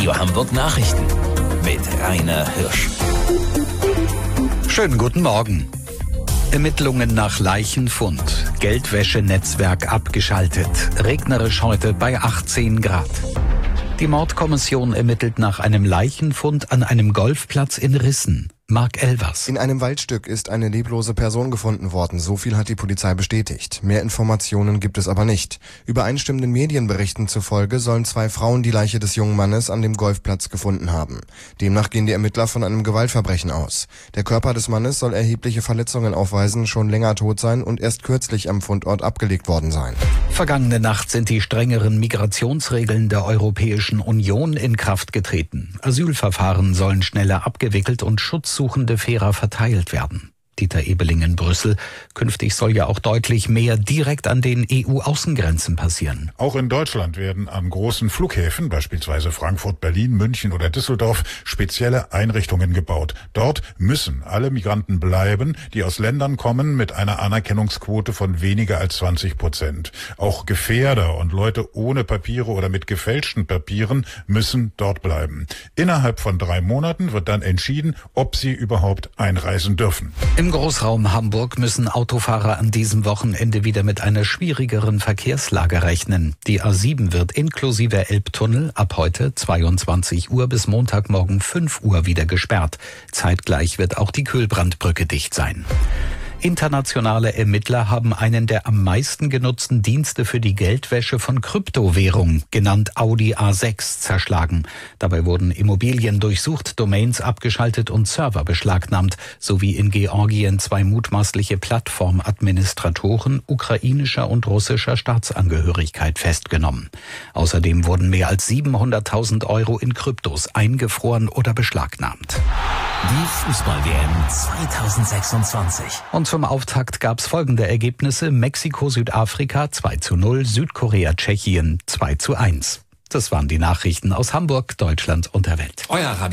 Radio Hamburg Nachrichten mit Rainer Hirsch. Schönen guten Morgen. Ermittlungen nach Leichenfund. Geldwäschenetzwerk abgeschaltet. Regnerisch heute bei 18 Grad. Die Mordkommission ermittelt nach einem Leichenfund an einem Golfplatz in Rissen. Marc Elvers. In einem Waldstück ist eine leblose Person gefunden worden. So viel hat die Polizei bestätigt. Mehr Informationen gibt es aber nicht. Übereinstimmenden Medienberichten zufolge sollen 2 Frauen die Leiche des jungen Mannes an dem Golfplatz gefunden haben. Demnach gehen die Ermittler von einem Gewaltverbrechen aus. Der Körper des Mannes soll erhebliche Verletzungen aufweisen, schon länger tot sein und erst kürzlich am Fundort abgelegt worden sein. Vergangene Nacht sind die strengeren Migrationsregeln der Europäischen Union in Kraft getreten. Asylverfahren sollen schneller abgewickelt und Schutzsuchende fairer verteilt werden. Dieter Ebeling in Brüssel. Künftig soll ja auch deutlich mehr direkt an den EU-Außengrenzen passieren. Auch in Deutschland werden an großen Flughäfen, beispielsweise Frankfurt, Berlin, München oder Düsseldorf, spezielle Einrichtungen gebaut. Dort müssen alle Migranten bleiben, die aus Ländern kommen mit einer Anerkennungsquote von weniger als 20%. Auch Gefährder und Leute ohne Papiere oder mit gefälschten Papieren müssen dort bleiben. Innerhalb von 3 Monaten wird dann entschieden, ob sie überhaupt einreisen dürfen. Im Großraum Hamburg müssen Autofahrer an diesem Wochenende wieder mit einer schwierigeren Verkehrslage rechnen. Die A7 wird inklusive Elbtunnel ab heute 22 Uhr bis Montagmorgen 5 Uhr wieder gesperrt. Zeitgleich wird auch die Kühlbrandbrücke dicht sein. Internationale Ermittler haben einen der am meisten genutzten Dienste für die Geldwäsche von Kryptowährungen, genannt Audi A6, zerschlagen. Dabei wurden Immobilien durchsucht, Domains abgeschaltet und Server beschlagnahmt, sowie in Georgien 2 mutmaßliche Plattformadministratoren ukrainischer und russischer Staatsangehörigkeit festgenommen. Außerdem wurden mehr als 700.000 Euro in Kryptos eingefroren oder beschlagnahmt. Die Fußball-WM 2026. Und zum Auftakt gab es folgende Ergebnisse: Mexiko-Südafrika 2:0, Südkorea-Tschechien 2:1. Das waren die Nachrichten aus Hamburg, Deutschland und der Welt. Euer Radio